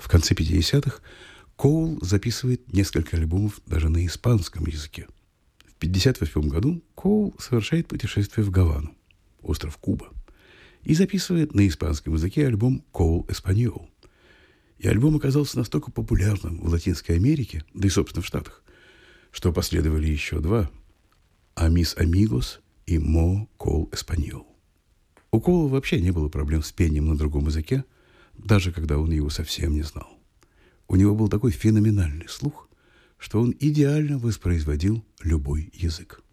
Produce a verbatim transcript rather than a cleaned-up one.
В конце пятидесятых Коул записывает несколько альбомов даже на испанском языке. В пятьдесят восьмом году Коул совершает путешествие в Гавану, остров Куба, и записывает на испанском языке альбом «Коул Эспаньол». И альбом оказался настолько популярным в Латинской Америке, да и, собственно, в Штатах, что последовали еще два «Амис Амигос» и «Мо Коул Эспаньол». У Коула вообще не было проблем с пением на другом языке, даже когда он его совсем не знал. У него был такой феноменальный слух, что он идеально воспроизводил любой язык.